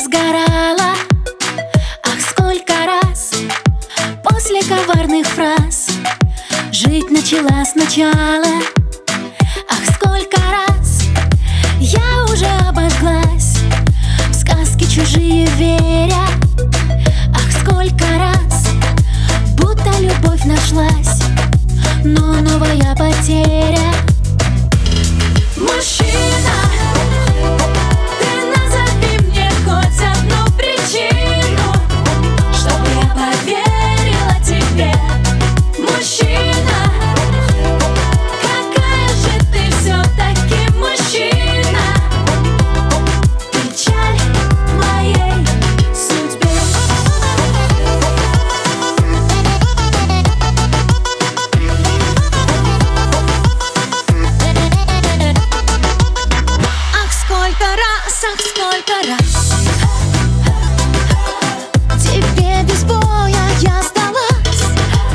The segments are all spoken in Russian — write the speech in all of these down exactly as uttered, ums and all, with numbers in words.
сгорала. Ах, сколько раз после коварных фраз жить начала сначала. Ах, сколько раз я уже обожглась, в сказки чужие веря. Ах, сколько раз будто любовь нашлась, но новая потеря. Мужчина, ты назови мне хоть одну причину, чтобы я поверила тебе. Мужчина, какая же ты все-таки мужчина, печаль моей судьбе. Ах, сколько раз, ах, сколько раз тебе без боя я сдалась.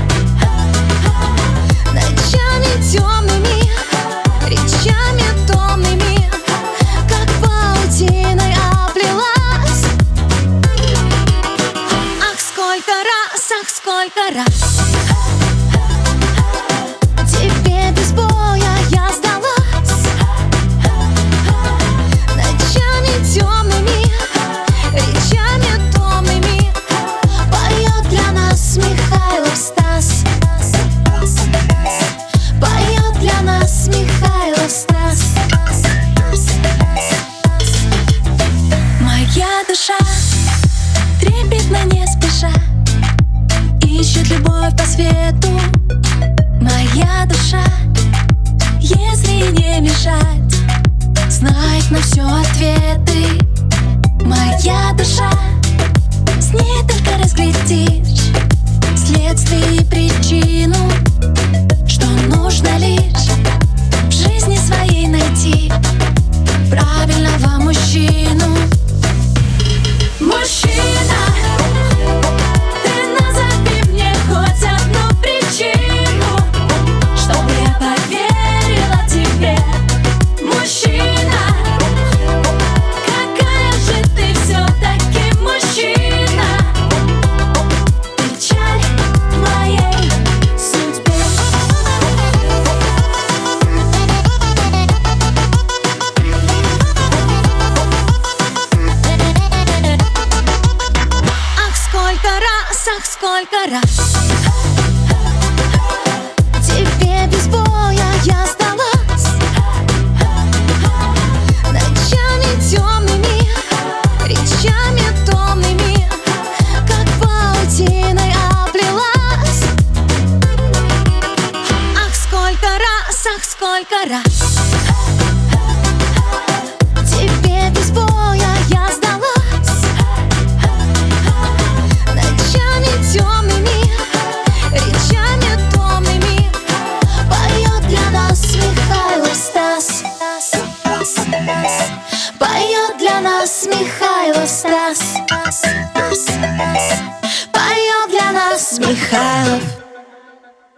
Ночами темными, речами томными, как паутиной оплелась. Ах, сколько раз, ах, сколько раз тебе без боя я сдалась. Ночами темными, речами томными поет для нас Михайлов Стас. Поет для нас Михайлов Стас. Моя душа трепетно не спеша ищет любовь по свету. Моя душа, если не мешать, знает на все ответы. Моя душа, с ней только разглядишь следствие и причину, что нужно лишь в жизни своей найти правильного мужчину. Мужчина, ты назови мне хоть одну причину, чтобы я поверила тебе. Мужчина, какая же ты все-таки мужчина, печаль моей судьбе. Ах, сколько раз, ах, сколько раз